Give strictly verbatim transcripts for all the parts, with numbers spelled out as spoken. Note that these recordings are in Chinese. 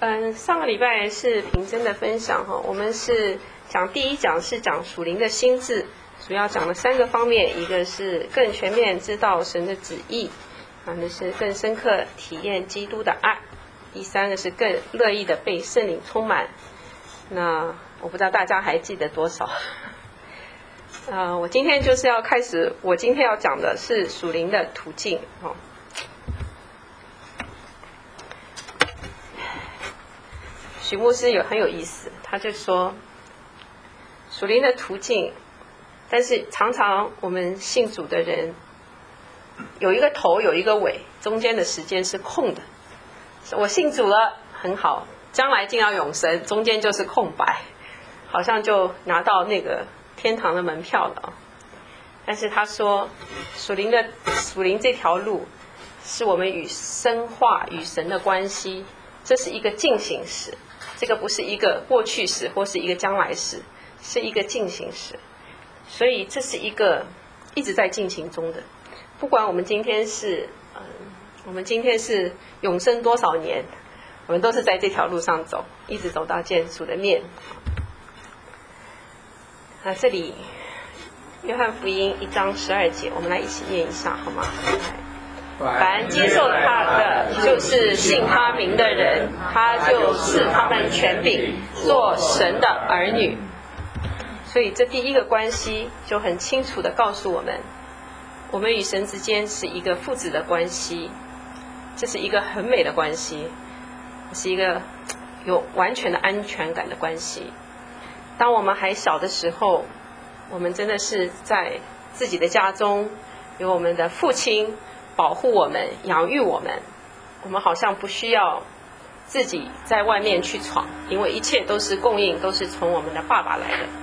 嗯，上个礼拜是平真的分享哈，我们是讲第一讲是讲属灵的心智，主要讲了三个方面，一个是更全面知道神的旨意，啊，那是更深刻体验基督的爱，第三个是更乐意的被圣灵充满。那我不知道大家还记得多少？呃，我今天就是要开始，我今天要讲的是属灵的途径哦。许牧师有很有意思，他就说属灵的途径，但是常常我们信主的人有一个头有一个尾，中间的时间是空的。我信主了很好，将来进到永生，中间就是空白，好像就拿到那个天堂的门票了。但是他说属灵的属灵这条路是我们与深化与神的关系，这是一个进行时，这个不是一个过去时或是一个将来时，是一个进行时，所以这是一个一直在进行中的。不管我们今天是嗯，我们今天是永生多少年，我们都是在这条路上走，一直走到见主的面。那这里约翰福音一章十二节，我们来一起念一下好吗？凡接受他的，就是信他名的人，他就赐他们权柄，做神的儿女。所以这第一个关系就很清楚地告诉我们，我们与神之间是一个父子的关系，这是一个很美的关系，是一个有完全的安全感的关系。当我们还小的时候，我们真的是在自己的家中，有我们的父亲保护我们，养育我们，我们好像不需要自己在外面去闯，因为一切都是供应，都是从我们的爸爸来的。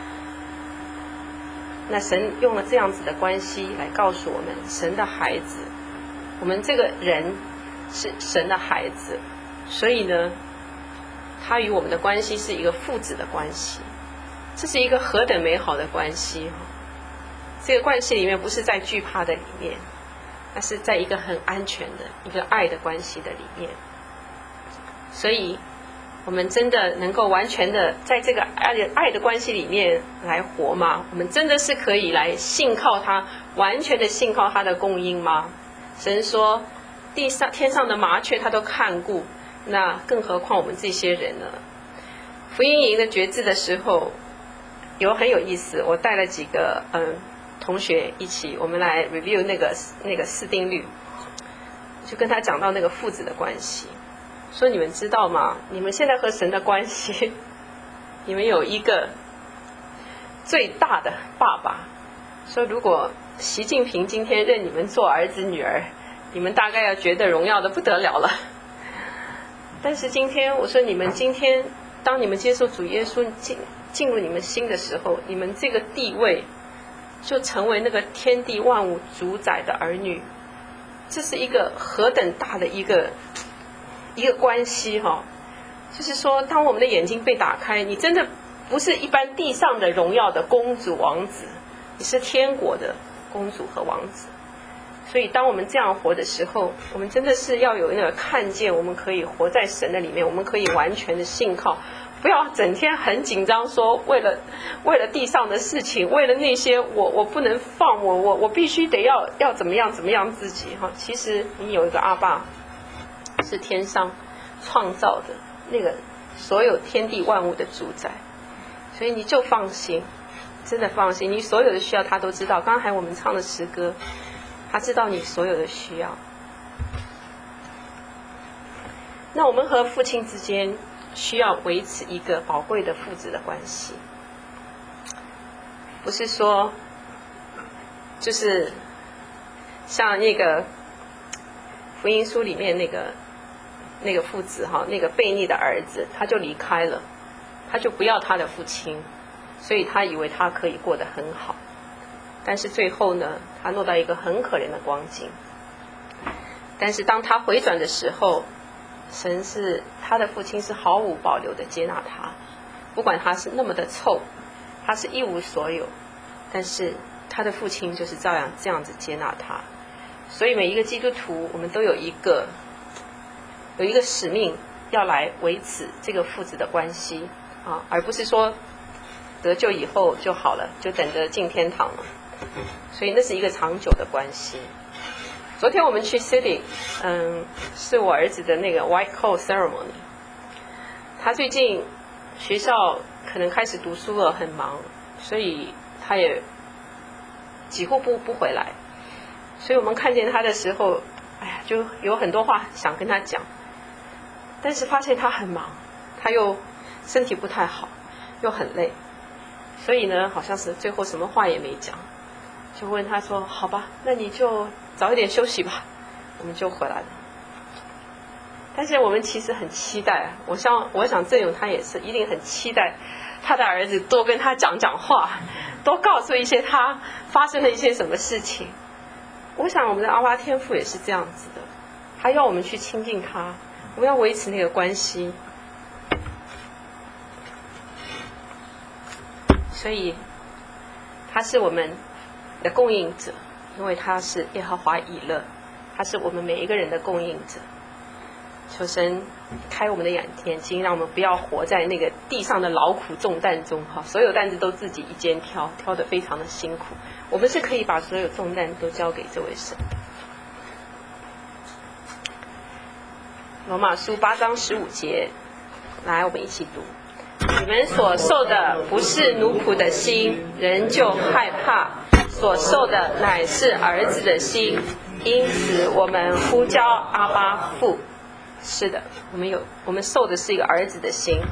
那神用了这样子的关系来告诉我们，神的孩子，我们这个人是神的孩子，所以呢，他与我们的关系是一个父子的关系，这是一个何等美好的关系。这个关系里面不是在惧怕的里面，那是在一个很安全的一个爱的关系的里面。所以我们真的能够完全的在这个爱的爱的关系里面来活吗？我们真的是可以来信靠他，完全的信靠他的供应吗？神说地上天上的麻雀他都看顾，那更何况我们这些人呢？福音营的决志的时候有很有意思，我带了几个嗯同学一起，我们来 review 那个那个四定律，就跟他讲到那个父子的关系，说你们知道吗？你们现在和神的关系，你们有一个最大的爸爸。说如果习近平今天认你们做儿子女儿，你们大概要觉得荣耀的不得了了。但是今天我说，你们今天当你们接受主耶稣进进入你们心的时候，你们这个地位就成为那个天地万物主宰的儿女。这是一个何等大的一个一个关系哈、哦！就是说，当我们的眼睛被打开，你真的不是一般地上的荣耀的公主王子，你是天国的公主和王子。所以当我们这样活的时候，我们真的是要有那个看见，我们可以活在神的里面，我们可以完全的信靠，不要整天很紧张，说为了为了地上的事情，为了那些我我不能放我我我必须得要要怎么样怎么样自己哈。其实你有一个阿爸，是天上创造的那个所有天地万物的主宰，所以你就放心，真的放心，你所有的需要他都知道。刚才我们唱的诗歌，他知道你所有的需要。那我们和父亲之间需要维持一个宝贵的父子的关系，不是说就是像那个福音书里面那个那个父子哈，那个悖逆的儿子，他就离开了，他就不要他的父亲，所以他以为他可以过得很好，但是最后呢，他落到一个很可怜的光景。但是当他回转的时候，神是他的父亲是毫无保留的接纳他，不管他是那么的臭，他是一无所有，但是他的父亲就是照样这样子接纳他。所以每一个基督徒，我们都有一个有一个使命， 要来维持这个父子的关系啊，而不是说得救以后就好了，就等着进天堂了。所以那是一个长久的关系。昨天我们去 City， 嗯，是我儿子的那个 White Coat Ceremony。他最近学校可能开始读书了，很忙，所以他也几乎不不回来。所以我们看见他的时候，哎呀，就有很多话想跟他讲，但是发现他很忙，他又身体不太好，又很累，所以呢，好像是最后什么话也没讲，就问他说：“好吧，那你就早一点休息吧。”我们就回来了。但是我们其实很期待，我想，我想郑勇他也是一定很期待他的儿子多跟他讲讲话，多告诉一些他发生了一些什么事情。我想我们的阿爸天父也是这样子的，他要我们去亲近他，我们要维持那个关系。所以他是我们的供应者，因为他是耶和华以勒，他是我们每一个人的供应者。求神开我们的眼眼睛，让我们不要活在那个地上的劳苦重担中哈，所有担子都自己一肩挑，挑得非常的辛苦。我们是可以把所有重担都交给这位神的。罗马书八章十五节，来，我们一起读：你们所受的不是奴仆的心，人就害怕；所受的乃是儿子的心，因此我们呼叫阿爸父。是的，我们有，我们受的是一个儿子的心。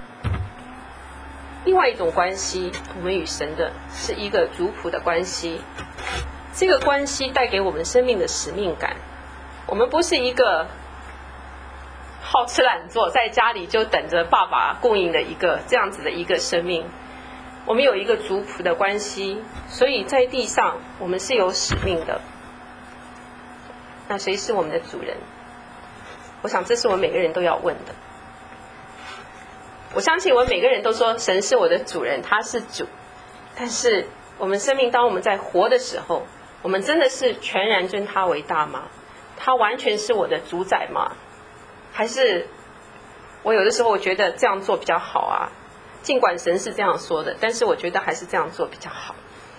另外一种关系，我们与神的是一个族谱的关系。这个关系带给我们生命的使命感。我们不是一个好吃懒做，在家里就等着爸爸供应的一个这样子的一个生命。我们有一个族谱的关系，所以在地上我们是有使命的。那谁是我们的主人？我想这是我们每个人都要问的。我相信我们每个人都说神是我的主人，他是主。但是我们生命当我们在活的时候，我们真的是全然尊他为大吗？他完全是我的主宰吗？还是我有的时候我觉得这样做比较好啊，尽管神是这样说的，但是我觉得还是这样做比较好。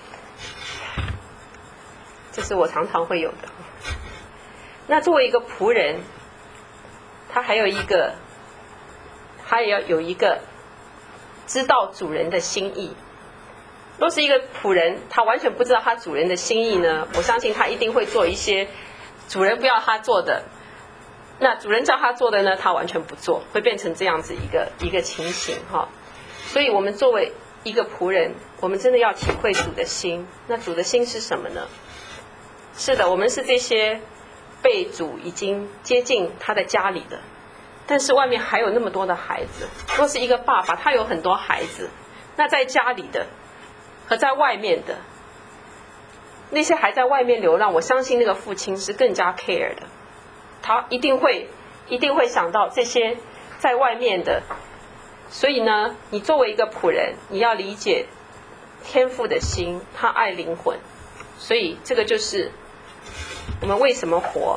这是我常常会有的。那作为一个仆人，他还有一个，他也要有一个知道主人的心意。若是一个仆人，他完全不知道他主人的心意呢，我相信他一定会做一些主人不要他做的，那主人叫他做的呢，他完全不做，会变成这样子一个一个情形哈。所以我们作为一个仆人，我们真的要体会主的心。那主的心是什么呢？是的，我们是这些被主已经接近他的家里的，但是外面还有那么多的孩子。若是一个爸爸，他有很多孩子，那在家里的和在外面的那些还在外面流浪，我相信那个父亲是更加 care 的，他一定会一定会想到这些在外面的。所以呢，你作为一个仆人，你要理解天父的心，他爱灵魂。所以这个就是我们为什么活。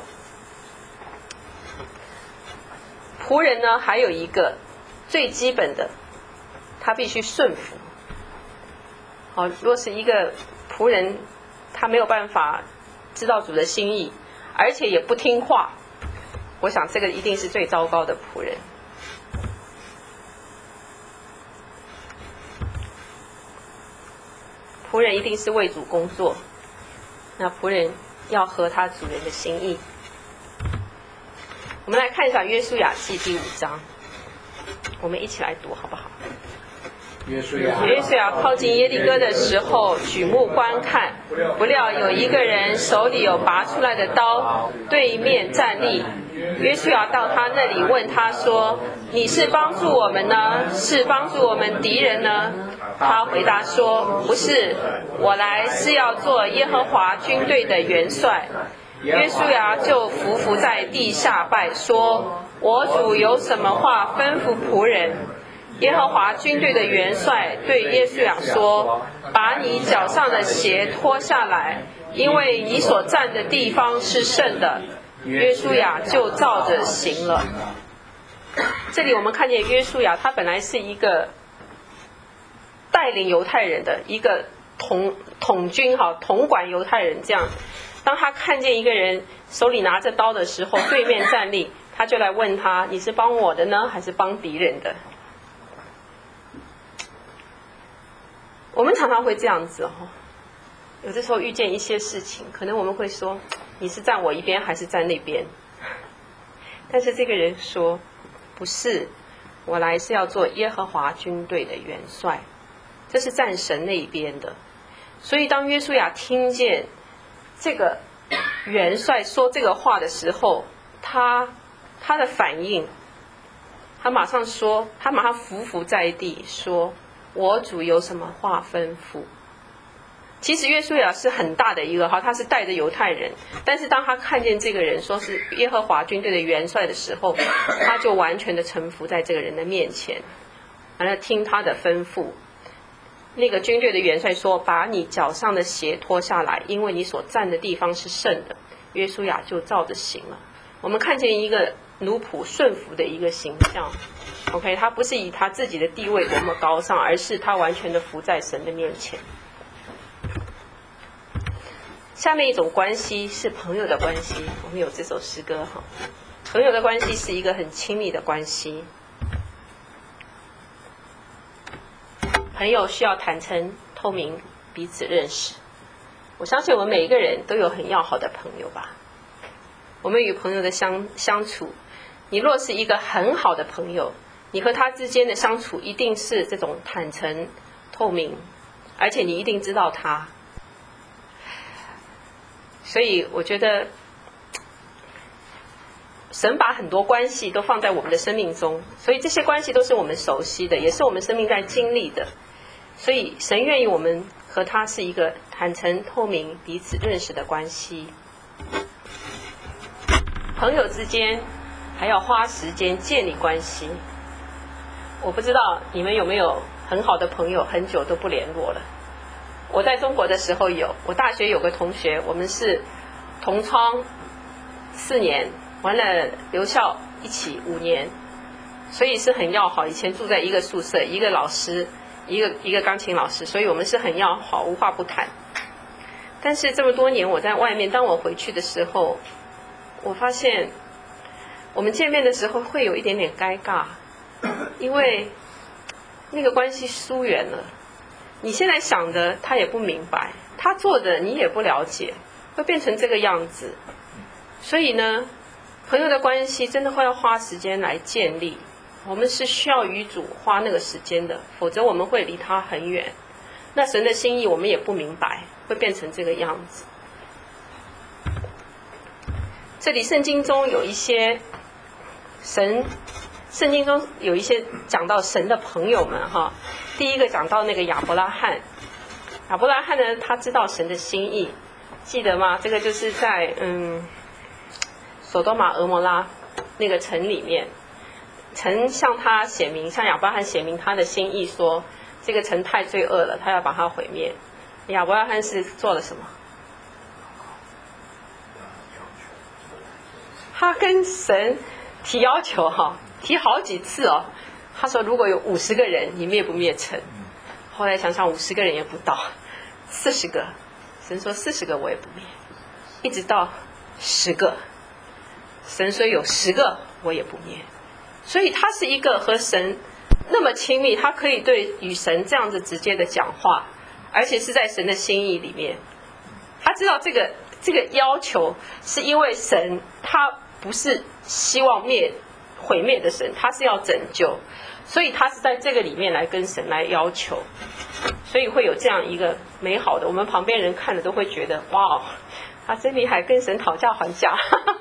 仆人呢，还有一个最基本的，他必须顺服。好，若是一个仆人，他没有办法知道主的心意，而且也不听话，我想这个一定是最糟糕的仆人。仆人一定是为主工作，那仆人要合他主人的心意。我们来看一下约书亚记第五章，我们一起来读好不好？ 约书亚约书亚靠近耶利哥的时候，举目观看，不料有一个人手里有拔出来的刀，对面站立。约书亚到他那里问他说：“你是帮助我们呢，是帮助我们敌人呢？”他回答说：“不是，我来是要做耶和华军队的元帅。”约书亚就伏伏在地下拜说：“我主有什么话吩咐仆人？”耶和华军队的元帅对约书亚说：“把你脚上的鞋脱下来，因为你所站的地方是圣的。”约书亚就照着行了。 这里我们看见约书亚，他本来是一个带领犹太人的一个统统军哈，统管犹太人这样。当他看见一个人手里拿着刀的时候，对面站立，他就来问他：你是帮我的呢，还是帮敌人的？我们常常会这样子哦，有的时候遇见一些事情，可能我们会说：你是站我一边，还是站那边？但是这个人说：不是，我来是要做耶和华军队的元帅，这是站神那一边的。所以当约书亚听见这个元帅说这个话的时候，他他的反应，他马上说，他马上伏伏在地说：我主有什么话吩咐？其实约书亚是很大的一个哈，他是带着犹太人，但是当他看见这个人说是耶和华军队的元帅的时候，他就完全的臣服在这个人的面前，完了听他的吩咐。那个军队的元帅说：把你脚上的鞋脱下来，因为你所站的地方是圣的。约书亚就照着行了。我们看见一个奴仆顺服的一个形象。 OK， 他不是以他自己的地位多么高尚，而是他完全的服在神的面前。下面一种关系是朋友的关系，我们有这首诗歌哈。朋友的关系是一个很亲密的关系，朋友需要坦诚透明，彼此认识。我相信我们每一个人都有很要好的朋友吧。我们与朋友的相相处，你若是一个很好的朋友，你和他之间的相处一定是这种坦诚透明，而且你一定知道他。所以我觉得神把很多关系都放在我们的生命中，所以这些关系都是我们熟悉的，也是我们生命在经历的。所以神愿意我们和他是一个坦诚透明彼此认识的关系。朋友之间还要花时间建立关系。我不知道你们有没有很好的朋友很久都不联络了。我在中国的时候有，我大学有个同学，我们是同窗四年，完了留校一起五年，所以是很要好。以前住在一个宿舍，一个老师，一个一个钢琴老师，所以我们是很要好，无话不谈。但是这么多年我在外面，当我回去的时候，我发现我们见面的时候会有一点点尴尬，因为那个关系疏远了。你现在想的他也不明白，他做的你也不了解，会变成这个样子。所以呢，朋友的关系真的会要花时间来建立，我们是需要与主花那个时间的，否则我们会离他很远。那神的心意我们也不明白，会变成这个样子。这里圣经中有一些神圣经中有一些讲到神的朋友们哈。第一个讲到那个亚伯拉罕，亚伯拉罕呢，他知道神的心意，记得吗？这个就是在嗯索多玛俄摩拉那个城里面，城向他显明，向亚伯拉罕显明他的心意，说这个城太罪恶了，他要把它毁灭。亚伯拉罕是做了什么？他跟神提要求哈，提好几次哦。他说如果有五十个人，你灭不灭城？后来想想五十个人也不到，四十个，神说四十个我也不灭，一直到十个，神说有十个我也不灭。所以他是一个和神那么亲密，他可以对与神这样子直接的讲话，而且是在神的心意里面。他知道这个这个要求是因为神他不是希望灭毁灭的神，他是要拯救，所以他是在这个里面来跟神来要求，所以会有这样一个美好的，我们旁边人看了都会觉得哇，他真厉害，跟神讨价还价。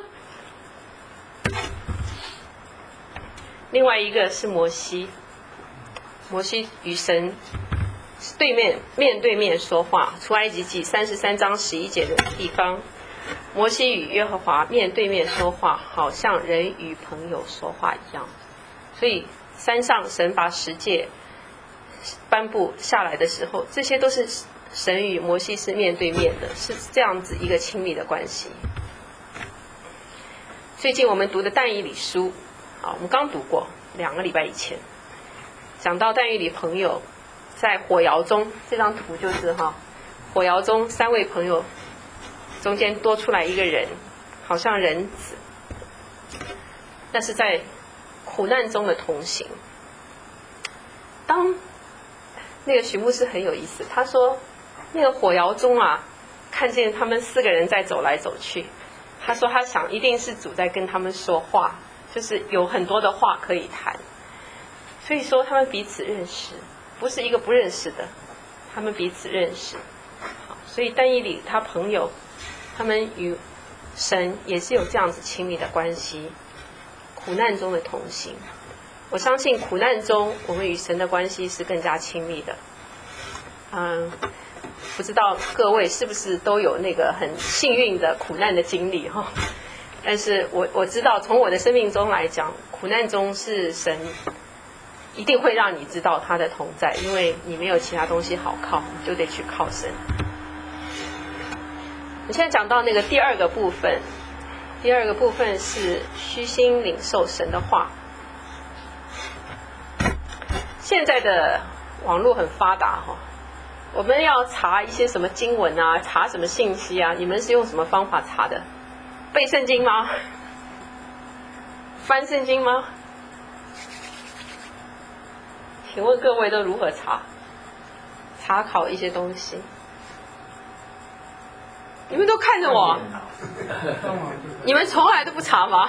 另外一个是摩西，摩西与神对面面对面说话，出埃及记三十三章十一节的地方，摩西与耶和华面对面说话，好像人与朋友说话一样。所以山上神把十诫颁布下来的时候，这些都是神与摩西是面对面的，是这样子一个亲密的关系。最近我们读的但以理书， 好，我们刚读过两个礼拜以前，讲到但以理朋友在火窑中，这张图就是哈，火窑中三位朋友中间多出来一个人，好像人子，那是在苦难中的同行。当那个许牧师很有意思，他说那个火窑中啊，看见他们四个人在走来走去，他说他想一定是主在跟他们说话，就是有很多的话可以谈，所以说他们彼此认识，不是一个不认识的，他们彼此认识。好，所以但以理他朋友，他们与神也是有这样子亲密的关系，苦难中的同行。我相信苦难中我们与神的关系是更加亲密的。嗯，不知道各位是不是都有那个很幸运的苦难的经历哈？但是我我知道从我的生命中来讲，苦难中是神一定会让你知道他的同在，因为你没有其他东西好靠，你就得去靠神。我现在讲到那个第二个部分，第二个部分是虚心领受神的话。现在的网络很发达哈，我们要查一些什么经文啊，查什么信息啊，你们是用什么方法查的？背圣经吗？翻圣经吗？请问各位都如何查查考一些东西？你们都看着我，你们从来都不查吗？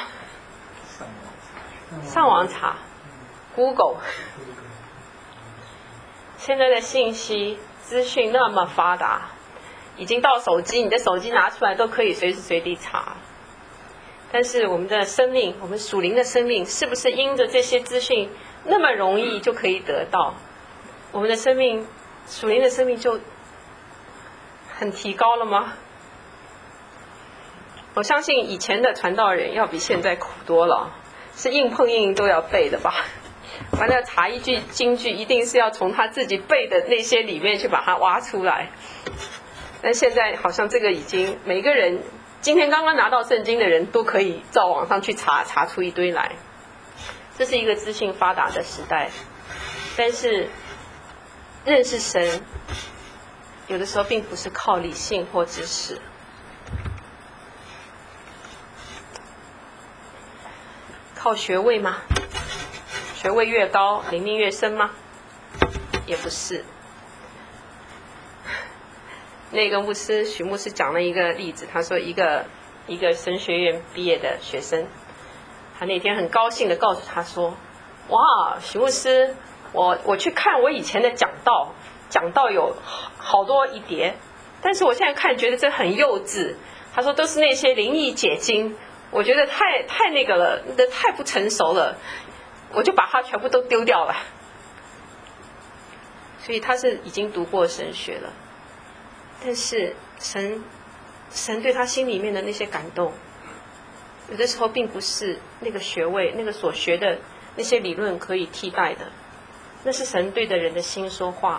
上网查 Google。现在的信息资讯那么发达，已经到手机，你的手机拿出来都可以随时随地查。但是我们的生命，我们属灵的生命，是不是因着这些资讯那么容易就可以得到？我们的生命，属灵的生命就很提高了吗？我相信以前的传道人要比现在苦多了，是硬碰硬都要背的吧？完了查一句经句，一定是要从他自己背的那些里面去把它挖出来。但现在好像这个已经每个人，今天刚刚拿到圣经的人都可以照网上去查，查出一堆来。这是一个资讯发达的时代，但是认识神有的时候并不是靠理性或知识。靠学位吗？学位越高，灵命越深吗？也不是。那个牧师许牧师讲了一个例子，他说一个一个神学院毕业的学生，他那天很高兴的告诉他说：“哇，许牧师，我我去看我以前的讲道，讲道有好多一叠，但是我现在看觉得这很幼稚。”他说都是那些灵异解经，我觉得太太那个了，那太不成熟了。我就把它全部都丢掉了。所以他是已经读过神学了，但是神神对他心里面的那些感动，有的时候并不是那个学位那个所学的那些理论可以替代的，那是神对着人的心说话。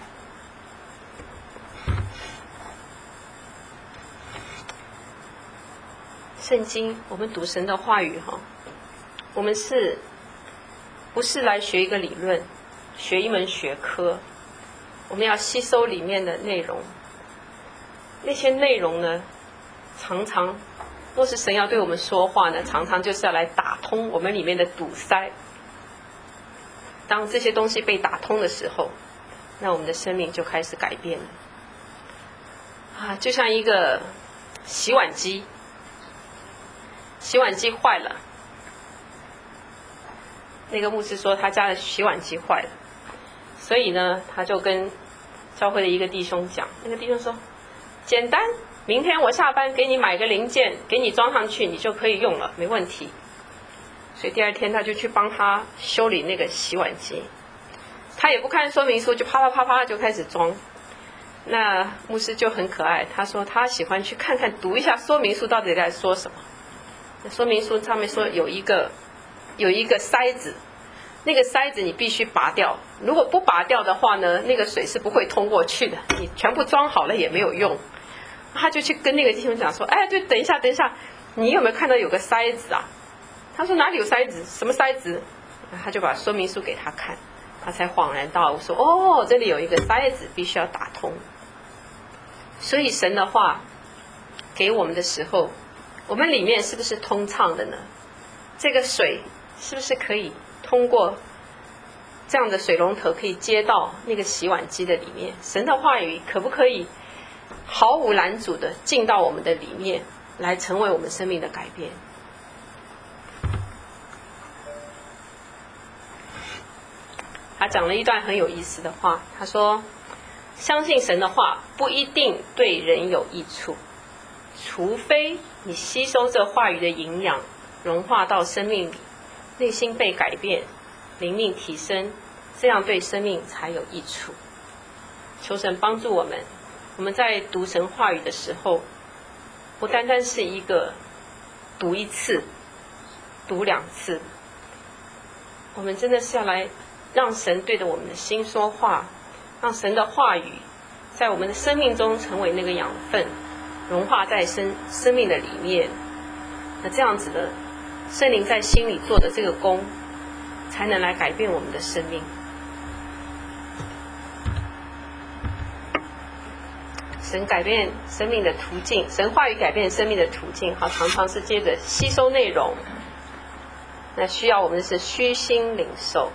圣经我们读神的话语哈，我们是不是来学一个理论，学一门学科？我们要吸收里面的内容。那些内容呢，常常若是神要对我们说话呢，常常就是要来打通我们里面的堵塞。当这些东西被打通的时候，那我们的生命就开始改变了。啊，就像一个洗碗机，洗碗机坏了。那个牧师说他家的洗碗机坏了，所以呢他就跟教会的一个弟兄讲，那个弟兄说简单，明天我下班给你买个零件，给你装上去，你就可以用了，没问题。所以第二天他就去帮他修理那个洗碗机，他也不看说明书，就啪啪啪啪就开始装。那牧师就很可爱，他说他喜欢去看看读一下说明书到底在说什么。说明书上面说有一个有一个塞子，那个塞子你必须拔掉，如果不拔掉的话呢，那个水是不会通过去的，你全部装好了也没有用。他就去跟那个弟兄讲说，哎，对，等一下等一下，你有没有看到有个塞子啊？ 他说哪里有筛子？什么筛子？他就把说明书给他看，他才恍然大悟说：哦，这里有一个筛子，必须要打通。所以神的话给我们的时候，我们里面是不是通畅的呢？这个水是不是可以通过这样的水龙头可以接到那个洗碗机的里面？神的话语可不可以毫无拦阻的进到我们的里面，来成为我们生命的改变？他讲了一段很有意思的话，他说相信神的话不一定对人有益处，除非你吸收这话语的营养，融化到生命里，内心被改变，灵命提升，这样对生命才有益处。求神帮助我们，我们在读神话语的时候，不单单是一个读一次读两次，我们真的是要来让神对着我们的心说话，让神的话语在我们的生命中成为那个养分，融化在生生命的里面。那这样子的圣灵在心里做的这个功，才能来改变我们的生命。神改变生命的途径，神话语改变生命的途径，好，常常是接着吸收内容。那需要我们的是虚心领受，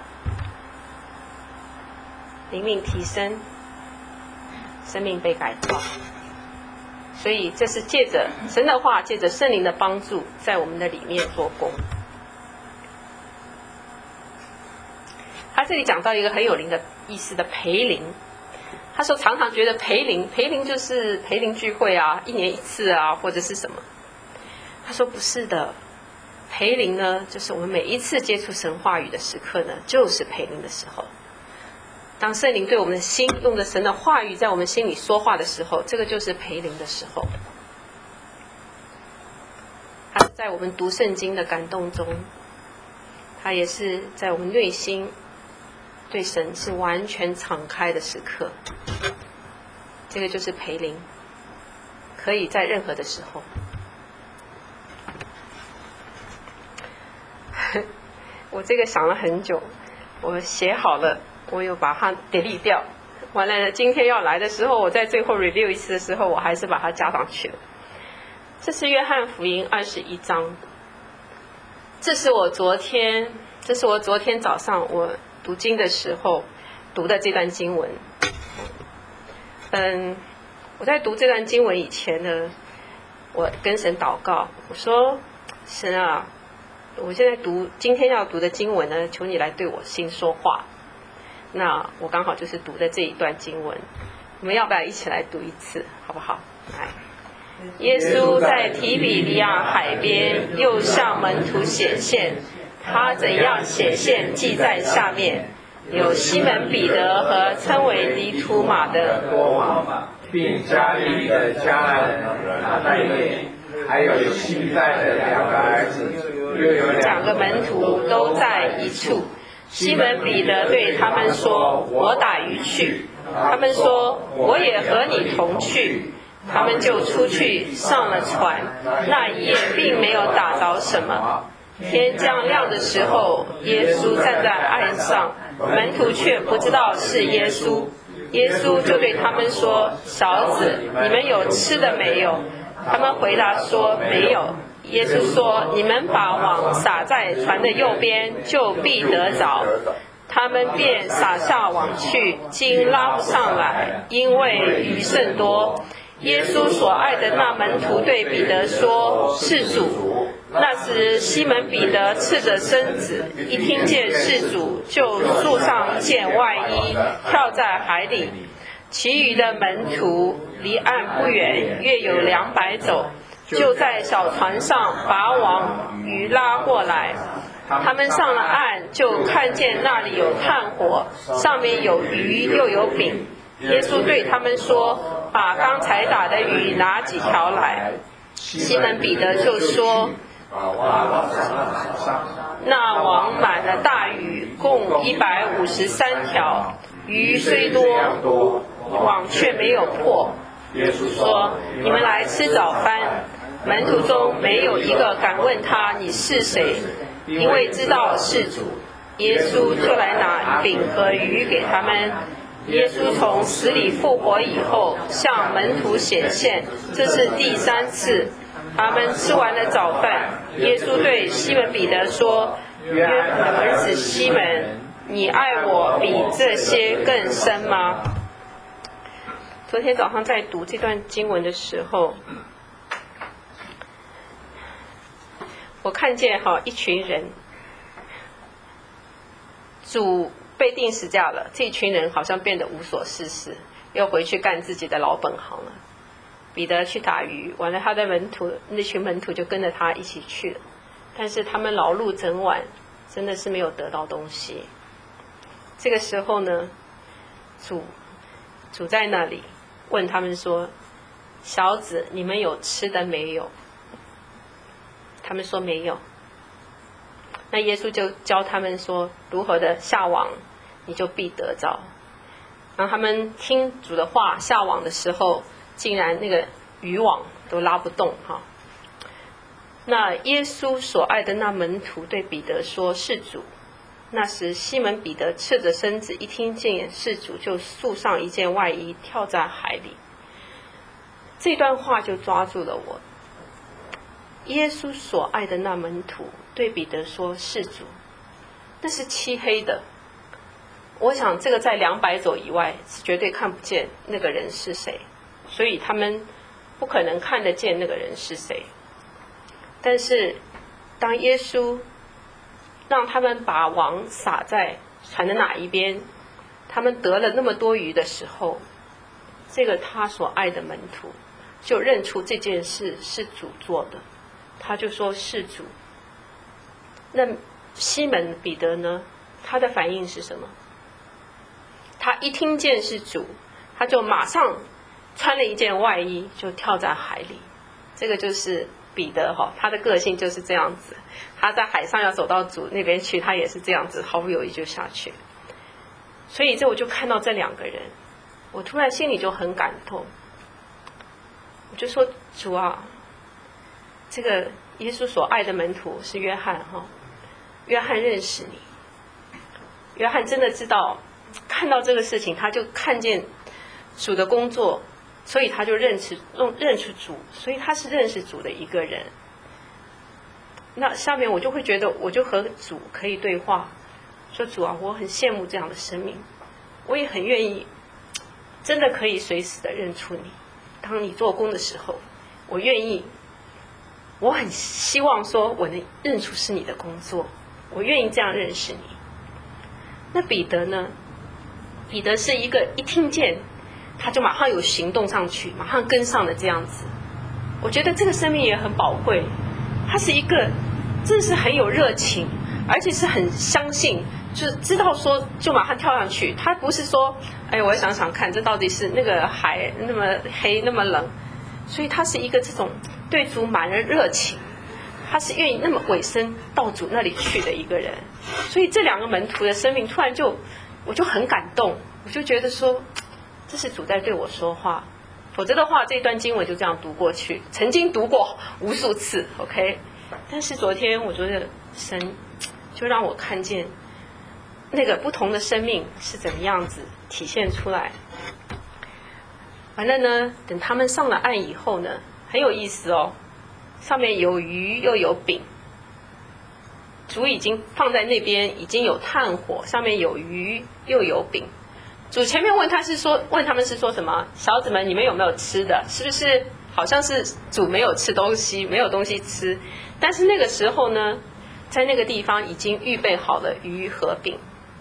灵命提升，生命被改造。所以这是借着神的话，借着圣灵的帮助，在我们的里面做工。他这里讲到一个很有灵的意思的培灵，他说常常觉得培灵，培灵就是培灵聚会啊，一年一次啊，或者是什么。他说不是的，培灵呢，就是我们每一次接触神话语的时刻呢，就是培灵的时候。当圣灵对我们的心用着神的话语在我们心里说话的时候，这个就是培灵的时候。他在我们读圣经的感动中，他也是在我们内心对神是完全敞开的时刻。这个就是培灵，可以在任何的时候。我这个想了很久，我写好了，我又把它 delete 掉，完了今天要来的时候，我在最后 review 一次的时候，我还是把它加上去了。这是约翰福音二十一章，这是我昨天这是我昨天早上我读经的时候读的这段经文。嗯，我在读这段经文以前呢，我跟神祷告，我说神啊，我现在读今天要读的经文呢，求你来对我心说话。那我刚好就是读的这一段经文，我们要不要一起来读一次，好不好？来，耶稣在提比利亚海边又向门徒显现，他怎样显现记在下面。有西门彼得和称为迪图马的多马， 并加利的加人拿但业，还有西在的两个儿子，又有两个门徒都在一处。西门彼得对他们说：我打鱼去。他们说：我也和你同去。他们就出去上了船，那一夜并没有打着什么。天将亮的时候，耶稣站在岸上，门徒却不知道是耶稣。耶稣就对他们说：小子，你们有吃的没有？他们回答说：没有。耶稣说：你们把网撒在船的右边，就必得着。他们便撒下网去，竟拉不上来，因为鱼甚多。耶稣所爱的那门徒对彼得说：是主。那时西门彼得赤着身子，一听见是主，就束上一件外衣，跳在海里。其余的门徒离岸不远，约有两百走，就在小船上把网鱼拉过来。他们上了岸，就看见那里有炭火，上面有鱼又有饼。耶稣对他们说：把刚才打的鱼拿几条来。西门彼得就说：那网满了大鱼，共一百五十三条，鱼虽多，网却没有破。耶稣说：你们来吃早饭。门徒中没有一个敢问他：你是谁？ 因为知道是主。耶稣就来拿饼和鱼给他们。耶稣从死里复活以后，向门徒显现，这是第三次。他们吃完了早饭，耶稣对西门彼得说：“约翰的儿子西门，你爱我比这些更深吗？”昨天早上在读这段经文的时候，我看见哈一群人，主被钉十架了，这群人好像变得无所事事，又回去干自己的老本行了。彼得去打鱼，完了他的门徒那群门徒就跟着他一起去了，但是他们劳碌整晚，真的是没有得到东西。这个时候呢，主主在那里问他们说：“小子，你们有吃的没有？”他们说没有。那耶稣就教他们说如何的下网，你就必得着。然后他们听主的话下网的时候，竟然那个渔网都拉不动哈。那耶稣所爱的那门徒对彼得说：“是主。”那时西门彼得赤着身子，一听见是主，就束上一件外衣，跳在海里。这段话就抓住了我。耶稣所爱的那门徒对彼得说：“是主。”那是漆黑的，我想这个在两百走以外是绝对看不见那个人是谁，所以他们不可能看得见那个人是谁。但是当耶稣让他们把网撒在船的哪一边，他们得了那么多鱼的时候，这个他所爱的门徒就认出这件事是主做的，他就说是主。那西门彼得呢，他的反应是什么？他一听见是主，他就马上穿了一件外衣，就跳在海里。这个就是彼得哈，他的个性就是这样子。他在海上要走到主那边去，他也是这样子，毫不犹豫就下去。所以这我就看到这两个人，我突然心里就很感动。我就说：“主啊，这个耶稣所爱的门徒是约翰哈，约翰认识你，约翰真的知道，看到这个事情，他就看见主的工作，所以他就认识认识主，所以他是认识主的一个人。那下面我就会觉得，我就和主可以对话，说主啊，我很羡慕这样的生命，我也很愿意，真的可以随时的认出你。当你做工的时候，我愿意，我很希望说我能认出是你的工作，我愿意这样认识你。那彼得呢？彼得是一个一听见他就马上有行动上去，马上跟上的这样子。我觉得这个生命也很宝贵，他是一个真是很有热情，而且是很相信，就是知道说就马上跳上去。他不是说哎，我想想看这到底是那个海那么黑那么冷，所以他是一个这种对主满了热情，他是愿意那么委身到主那里去的一个人。所以这两个门徒的生命突然就我就很感动，我就觉得说这是主在对我说话，否则的话这段经文就这样读过去，曾经读过无数次 OK。 但是昨天我觉得神就让我看见那个不同的生命是怎么样子体现出来。完了呢，等他们上了岸以后呢，很有意思哦，上面有鱼又有饼，主已经放在那边，已经有炭火，上面有鱼又有饼。主前面问他是说，问他们是说什么？小子们，你们有没有吃的？是不是好像是主没有吃东西，没有东西吃？但是那个时候呢，在那个地方已经预备好了鱼和饼。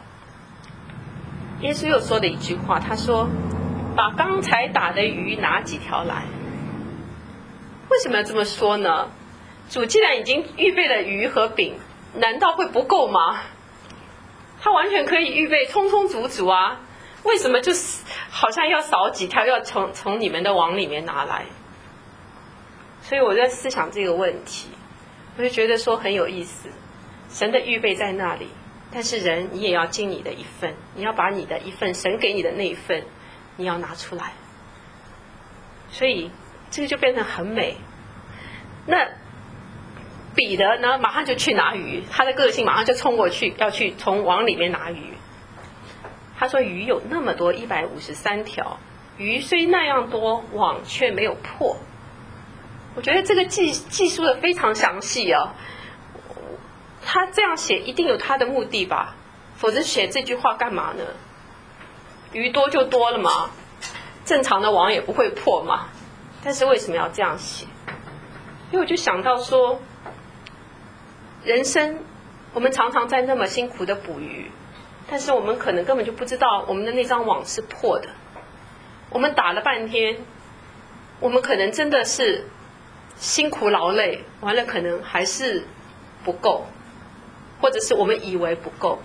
耶稣又说了一句话，他说：“把刚才打的鱼拿几条来。”为什么要这么说呢？主既然已经预备了鱼和饼，难道会不够吗？他完全可以预备充充足足啊，为什么就是好像要少几条，要从从你们的网里面拿来？所以我在思想这个问题，我就觉得说很有意思。神的预备在那里，但是人你也要尽你的一份，你要把你的一份神给你的那一份你要拿出来，所以这个就变成很美。那彼得呢，马上就去拿鱼，他的个性马上就冲过去，要去从网里面拿鱼。他说鱼有那么多，一百五十三条，鱼虽那样多，网却没有破。我觉得这个记记述的非常详细啊，他这样写一定有他的目的吧，否则写这句话干嘛呢？鱼多就多了嘛，正常的网也不会破嘛，但是为什么要这样写？因为我就想到说，人生我们常常在那么辛苦的捕鱼，但是我们可能根本就不知道我们的那张网是破的。我们打了半天，我们可能真的是辛苦劳累，完了可能还是不够，或者是我们以为不够。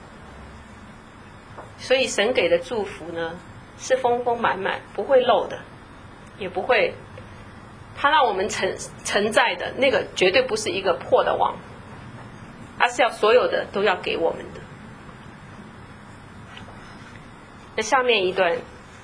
所以神给的祝福呢，是丰丰满满，不会漏的，也不会，他让我们承承载的那个绝对不是一个破的网，他是要所有的都要给我们的。那下面一段，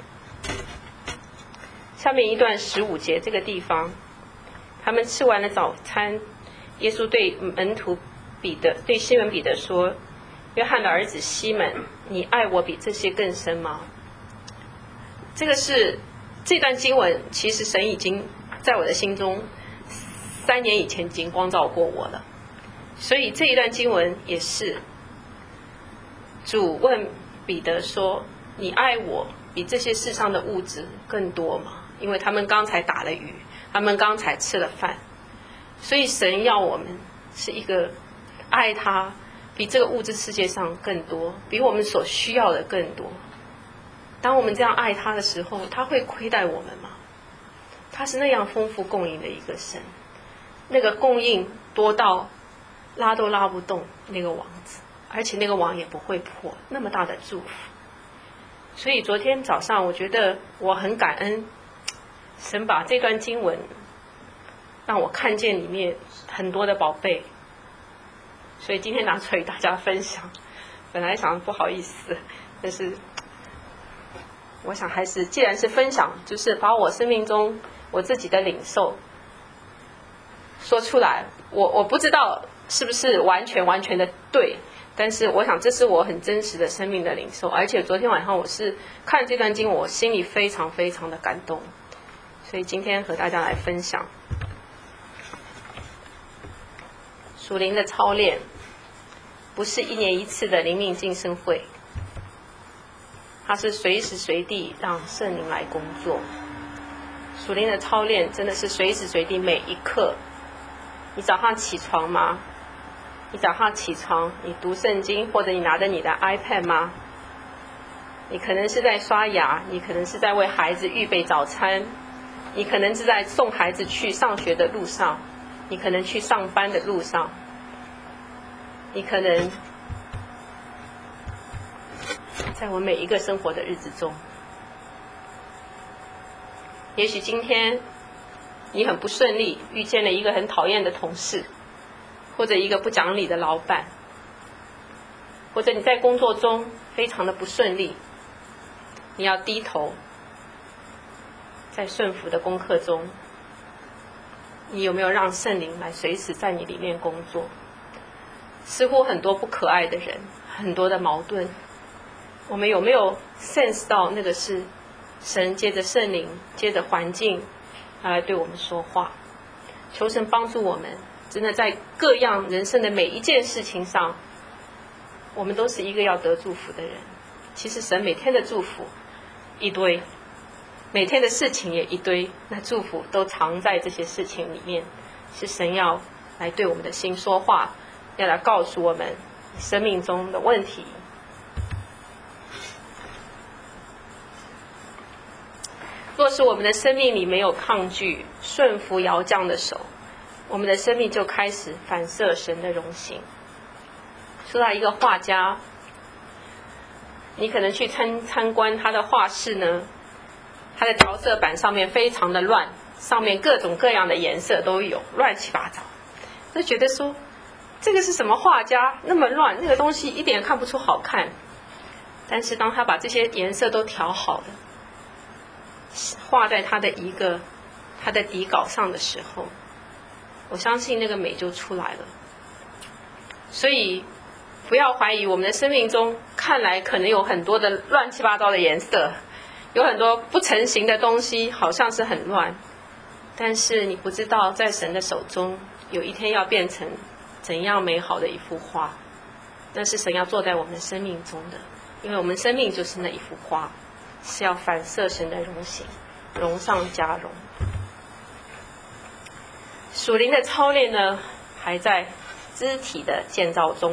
下面一段十五节这个地方，他们吃完了早餐，耶稣对门徒彼得，对西门彼得说：“约翰的儿子西门，你爱我比这些更深吗？”这个是这段经文，其实神已经在我的心中三年以前已经光照过我了，所以这一段经文也是主问彼得说：“你爱我比这些世上的物质更多吗？”因为他们刚才打了鱼，他们刚才吃了饭，所以神要我们是一个爱他比这个物质世界上更多，比我们所需要的更多。当我们这样爱他的时候，他会亏待我们吗？他是那样丰富供应的一个神，那个供应多到拉都拉不动那个网子，而且那个网也不会破，那么大的祝福。所以昨天早上我觉得我很感恩神把这段经文让我看见里面很多的宝贝，所以今天拿出来与大家分享。本来想不好意思，但是我想还是既然是分享，就是把我生命中我自己的领受说出来。我我不知道是不是完全完全的对，但是我想这是我很真实的生命的领受。而且昨天晚上我是看这段经文，我心里非常非常的感动，所以今天和大家来分享属灵的操练，不是一年一次的灵命晋升会，它是随时随地让圣灵来工作。属灵的操练真的是随时随地每一刻。你早上起床吗？你早上起床你读圣经，或者你拿着你的 iPad 吗？你可能是在刷牙，你可能是在为孩子预备早餐，你可能是在送孩子去上学的路上，你可能去上班的路上，你可能在我每一个生活的日子中。也许今天你很不顺利，遇见了一个很讨厌的同事，或者一个不讲理的老板，或者你在工作中非常的不顺利，你要低头，在顺服的功课中，你有没有让圣灵来随时在你里面工作？似乎很多不可爱的人，很多的矛盾，我们有没有 sense 到那个是神借着圣灵，借着环境来对我们说话？求神帮助我们，真的在各样人生的每一件事情上，我们都是一个要得祝福的人。其实神每天的祝福一堆，每天的事情也一堆，那祝福都藏在这些事情里面，是神要来对我们的心说话，要来告诉我们生命中的问题。若是我们的生命里没有抗拒顺服摇将的手，我们的生命就开始反射神的荣行。说到一个画家，你可能去参参观他的画室呢，他的调色板上面非常的乱，上面各种各样的颜色都有，乱七八糟，就觉得说这个是什么画家那么乱，那个东西一点也看不出好看。但是当他把这些颜色都调好了，画在他的一个他的底稿上的时候， 我相信那个美就出来了。所以不要怀疑我们的生命中看来可能有很多的乱七八糟的颜色，有很多不成形的东西，好像是很乱，但是你不知道在神的手中有一天要变成怎样美好的一幅画，那是神要坐在我们的生命中的，因为我们生命就是那一幅画，是要反射神的荣形，荣上加荣。属灵的操练呢，还在肢体的建造中，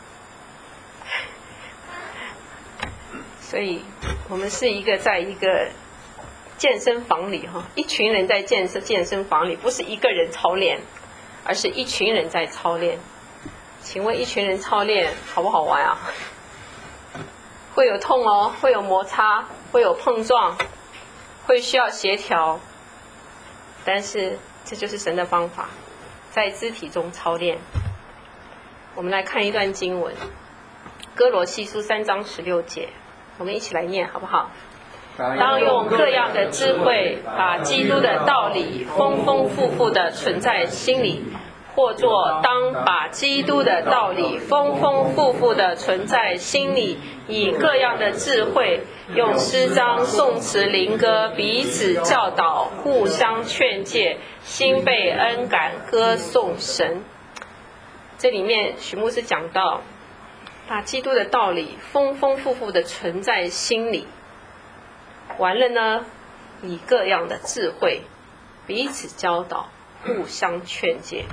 所以我们是一个在一个健身房里哈，一群人在健身健身房里，不是一个人操练，而是一群人在操练。请问一群人操练好不好玩啊？会有痛哦，会有摩擦，会有碰撞，会需要协调，但是这就是神的方法，在肢体中操练。我们来看一段经文，哥罗西书三章十六节，我们一起来念好不好？当用各样的智慧，把基督的道理丰丰富富地存在心里，或作当把基督的道理丰丰富富地存在心里，以各样的智慧，用诗章、颂词、灵歌彼此教导，互相劝诫，心被恩感，歌颂神。这里面许牧师讲到，把基督的道理丰丰富富地存在心里，完了呢，以各样的智慧彼此教导，互相劝诫。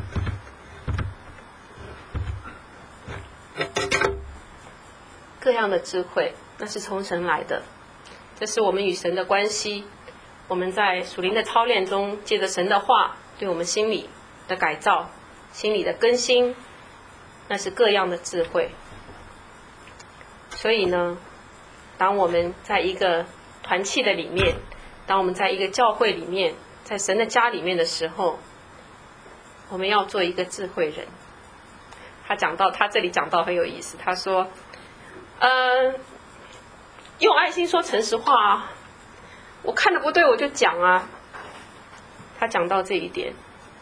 各样的智慧，那是从神来的，这是我们与神的关系。我们在属灵的操练中，借着神的话对我们心理的改造，心理的更新，那是各样的智慧。所以呢，当我们在一个团契的里面，当我们在一个教会里面，在神的家里面的时候，我们要做一个智慧人。他讲到，他这里讲到很有意思，他说呃，用爱心说诚实话啊，我看的不对我就讲啊。他讲到这一点，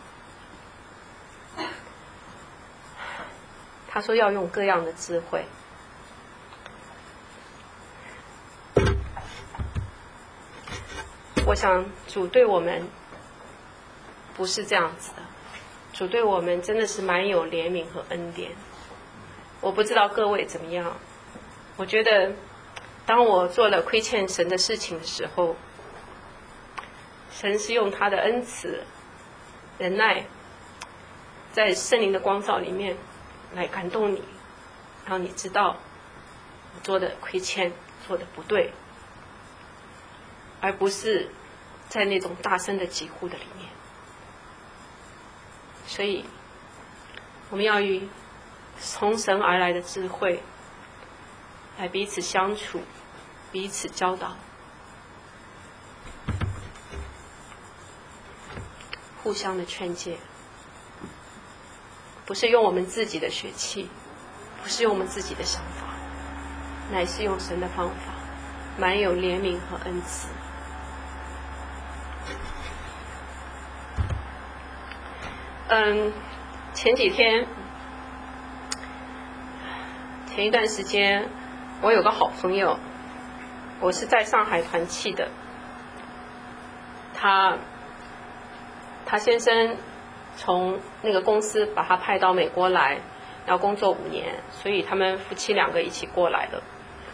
他说要用各样的智慧。我想主对我们不是这样子的，主对我们真的是蛮有怜悯和恩典。我不知道各位怎么样，我觉得当我做了亏欠神的事情的时候，神是用他的恩慈忍耐，在圣灵的光照里面来感动你，让你知道我做的亏欠，做的不对，而不是在那种大声的疾呼的里面。所以我们要与从神而来的智慧来彼此相处，彼此教导，互相的劝诫，不是用我们自己的血气，不是用我们自己的想法，乃是用神的方法，满有怜悯和恩慈。嗯，前几天，前一段时间，我有个好朋友，我是在上海团契的，他，他先生从那个公司把他派到美国来，要工作五年，所以他们夫妻两个一起过来了。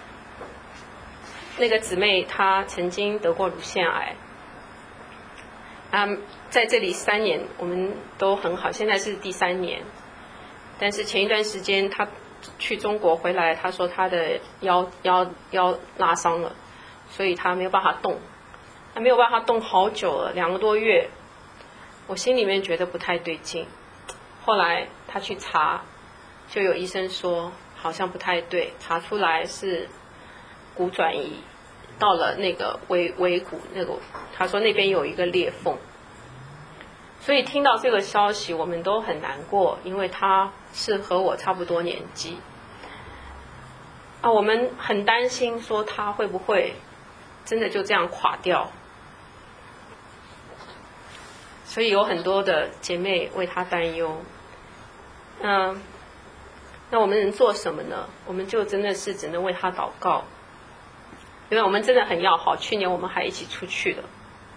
那个姊妹她曾经得过乳腺癌。啊，在这里三年我们都很好，现在是第三年。但是前一段时间他去中国回来，他说他的腰腰腰拉伤了，所以他没有办法动，他没有办法动好久了，两个多月。我心里面觉得不太对劲，后来他去查，就有医生说好像不太对，查出来是骨转移。到了那个尾尾骨那个，他说那边有一个裂缝，所以听到这个消息我们都很难过，因为他是和我差不多年纪啊，我们很担心说他会不会真的就这样垮掉。 所以有很多的姐妹为他担忧。嗯，那我们能做什么呢？我们就真的是只能为他祷告，因为我们真的很要好，去年我们还一起出去了。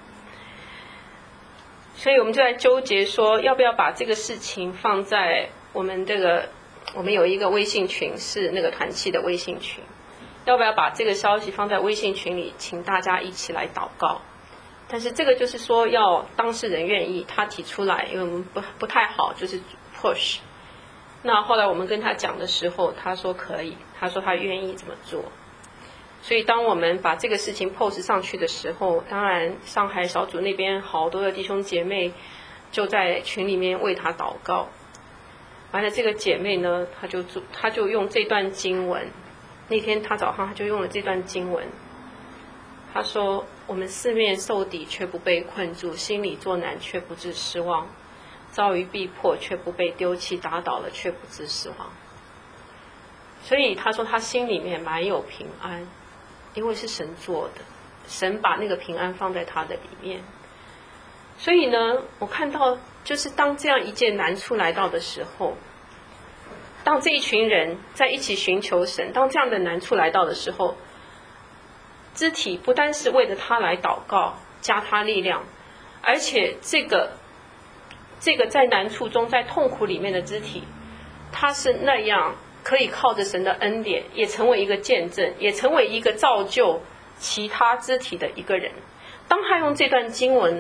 所以我们就在纠结说，要不要把这个事情放在我们这个，我们有一个微信群，是那个团契的微信群，要不要把这个消息放在微信群里，请大家一起来祷告？但是这个就是说要当事人愿意，他提出来，因为我们不不太好，就是 push。那后来我们跟他讲的时候，他说可以，他说他愿意这么做。所以当我们把这个事情 post 上去的时候，当然上海小组那边好多的弟兄姐妹就在群里面为他祷告。完了这个姐妹呢，她就她就用这段经文，那天她早上她就用了这段经文，她说：我们四面受敌却不被困住，心里作难却不致失望，遭遇逼迫却不被丢弃，打倒了却不致失望。所以她说她心里面蛮有平安，因为是神做的，神把那个平安放在他的里面。所以呢，我看到就是当这样一件难处来到的时候，当这一群人在一起寻求神，当这样的难处来到的时候，肢体不单是为了他来祷告加他力量，而且这个这个在难处中在痛苦里面的肢体，他是那样可以靠着神的恩典，也成为一个见证，也成为一个造就其他肢体的一个人。当他用这段经文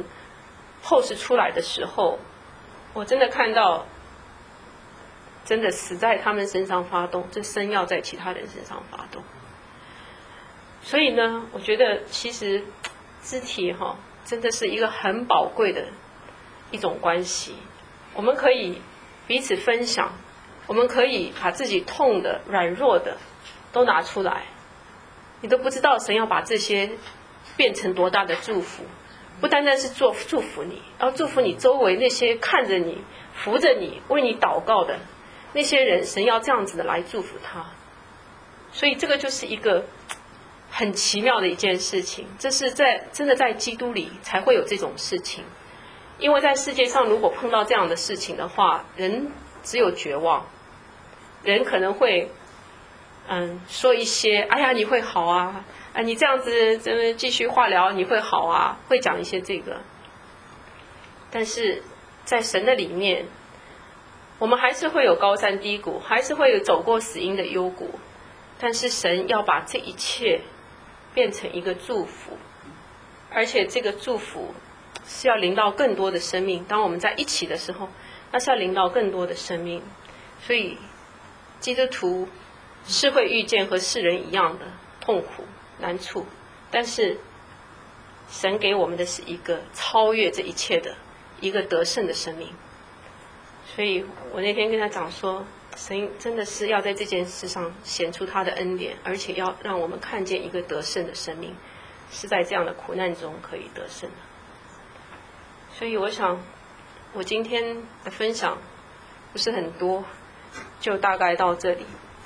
post 出来的时候，我真的看到真的死在他们身上发动，这生要在其他人身上发动。所以呢，我觉得其实肢体哈，真的是一个很宝贵的一种关系。我们可以彼此分享，我们可以把自己痛的软弱的都拿出来，你都不知道神要把这些变成多大的祝福。不单单是做祝福你，要祝福你周围那些看着你扶着你为你祷告的那些人，神要这样子的来祝福他。所以这个就是一个很奇妙的一件事情，这是在真的在基督里才会有这种事情。因为在世界上如果碰到这样的事情的话，人只有绝望，人可能会嗯说一些哎呀你会好啊，啊你这样子真的继续化疗你会好啊，会讲一些这个。但是在神的里面，我们还是会有高山低谷，还是会有走过死荫的幽谷，但是神要把这一切变成一个祝福，而且这个祝福是要临到更多的生命。当我们在一起的时候，那是要临到更多的生命。所以基督徒是会遇见和世人一样的痛苦难处，但是神给我们的是一个超越这一切的一个得胜的生命。所以我那天跟他讲说，神真的是要在这件事上显出他的恩典，而且要让我们看见一个得胜的生命是在这样的苦难中可以得胜的。所以我想我今天的分享不是很多，就大概到这里。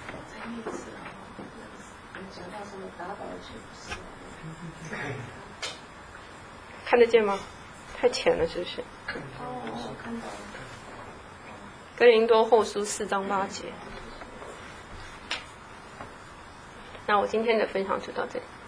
看得见吗？太浅了是不是？哦，看到了。哥林多后书四章八节。那我今天的分享就到这里。